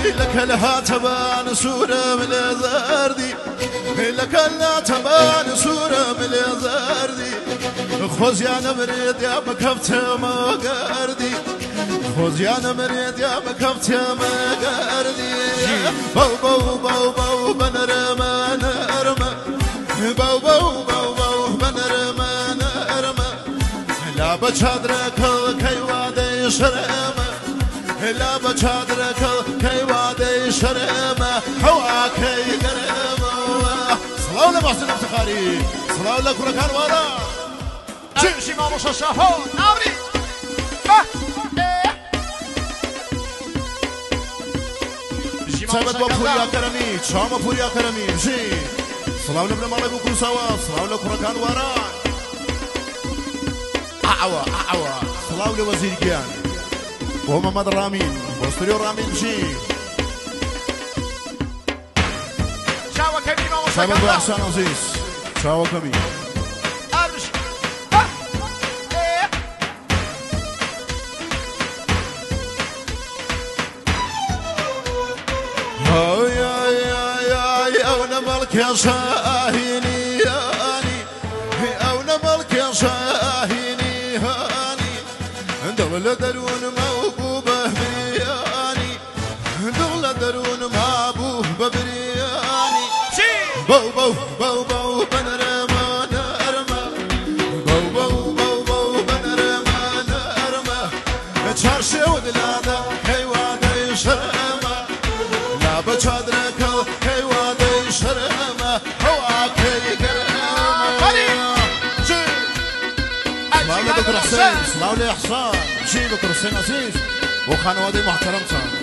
لك لها تبان صورة من زردي لك لها تبان صورة من زردي خوز يا نمريد يا مكفت ما قردي خوز يا نمريد يا مكفت ما قردي بو بو بو بو بنرمى نرمى بو بو بو بو بنرمى نرمى لا بشادرك كي وادي شرمى لا بشادرك كي وادي شرمى حواكي قرمى صلاة الله محسن افتخاري صلاة الله كركان ورا امشي ما مش الشهود امري سبت بابور يا كرمي شام بابور يا كرمي جي صلاة الله بلا مالي بكل سوا صلاة الله كركان ورا أعوى أعوى صلاة الله وزير جيان ومحمد رامين واستريو رامين جي شاوى كمي ما مش سبت بأحسان عزيز شاوى كمي يا شاهيني هاني أو نملك يا شاهيني هاني دولة درون موبوبة برياني دولة درون موبوبة برياني بو بو بو بو بنرمى نرمى بو بو بو بو بنرمى نرمى تشارشي ودلادا كي وادي شرمى لا بشادرك كي وادي شرمى دكتور حسين صلاة لي حصان جي دكتور حسين عزيز وخانوادي محترمتها